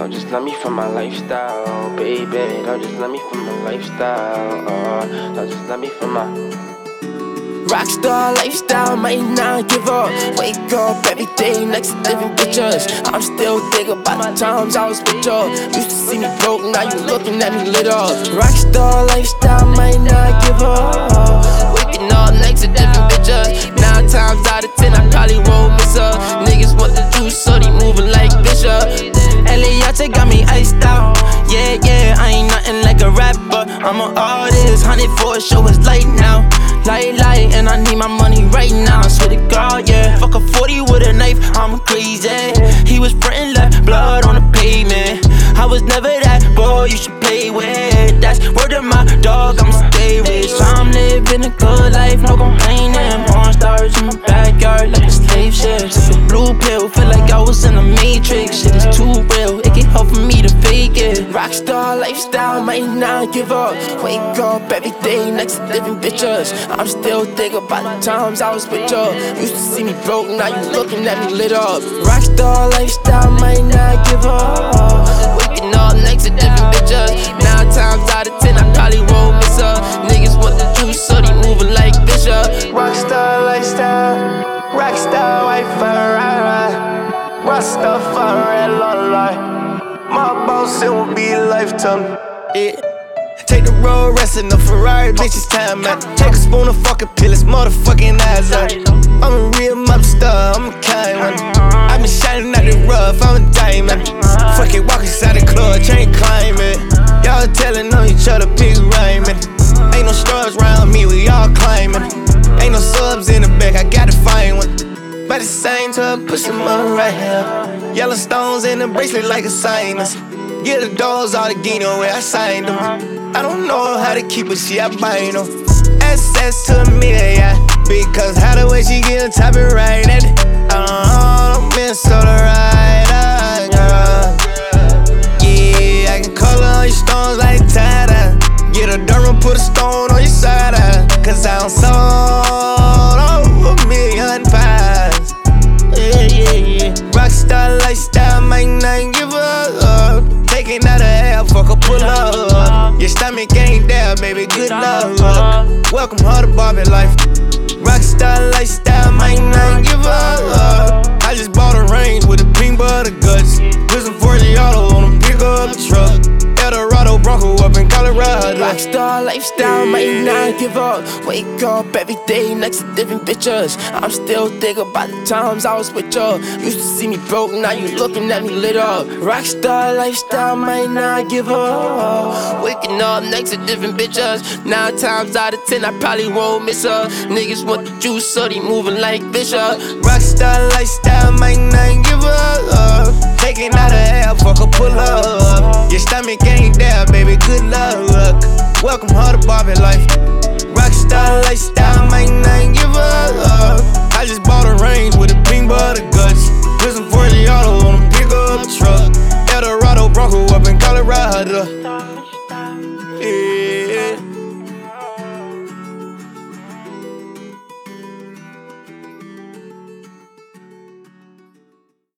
Don't just love me for my lifestyle, baby. Don't just love me for my lifestyle. Don't just love me for my rockstar lifestyle, might not give up. Wake up every day next to different bitches. I'm still thinking about the times I was with you. Used to see me broke, now you looking at me lit up. Rockstar lifestyle, might not give up. Waking up next to different bitches. 9 times out of 10 I probably won't miss her. Niggas want the juice, so they moving like Bishop. Eliate got me iced out. Yeah, yeah, I ain't nothing like a rapper. I'm an artist, 100 for a show, it's light now. Light, and I need my money right now. Swear to God, yeah. Fuck a 40 with a knife, I'm crazy. He was printing left blood on the pavement. I was never that boy you should play with. That's word of my dog, I'ma stay rich. I'm living a good life, no complaining. Porn stars in my backyard like a slave ship. Took a blue pill, feel like I was in a matrix. Shit is too real, it can't help for me to fake it. Rockstar lifestyle, might not give up. Wake up every day next to different bitches. I'm still thinking about the times I was with you. Used to see me broke, now you looking at me lit up. Rockstar lifestyle, might not give up. Waking up next to different bitches. 9 times out of 10 I probably won't miss her. Niggas want the juice, so they moving like Bishop. Rockstar lifestyle, rockstar white fire, right. Rockstar fire, red light. My boss, it will be a lifetime. Yeah. Take the road, rest in the Ferrari, bitch, it's time out. Take a spoon of fucking pill, it's motherfucking eyes out. I'm a real mob star, I'm a kind one. I been shining out the rough, I'm a diamond. Fuck it, walk inside the club, chain climbing. Y'all telling on each other, big rhyming. Ain't no stars around me, we all climbing. Ain't no subs in the back, I gotta find one. By the same time, put some money right here. Yellow stones in the bracelet like a sinus. Get the doors all the Gino where I signed them. I don't know how to keep it, she I bind them. Access to me, yeah. Because how the way she get on top and right at it. I don't miss all the right, girl. Yeah, I can color on your stones like tie-dye. Get a Durham, put a stone on your side, cause I don't sold over a million pies. Yeah. Rockstar lifestyle, might not give up. Taking out a half, fuck a pull up. Your stomach ain't there, baby, good luck. Welcome her to Barbie life. Rockstar lifestyle, might not give up. I just bought a Range with a pink butter guts. Put some 40 auto on a pick up truck. Eldorado Bronco up in Colorado. Rockstar lifestyle, might not give up. Wake up every day next to different bitches. I'm still thinking about the times I was with you. Used to see me broke, now you looking at me lit up. Rockstar lifestyle, might not give up. Waking up next to different bitches. 9 times out of 10 I probably won't miss her. Niggas want the juice, so they moving like Bishop. Rockstar lifestyle, might not give up. Taking out a half, fuck a pull up. Your stomach ain't there, baby, good luck. Welcome her to Barbie life. Rockstar lifestyle, might not give up. I just bought a Range with a pink butter guts. Put some 40 auto on a pick up truck. Eldorado Bronco up in Colorado. Yeah.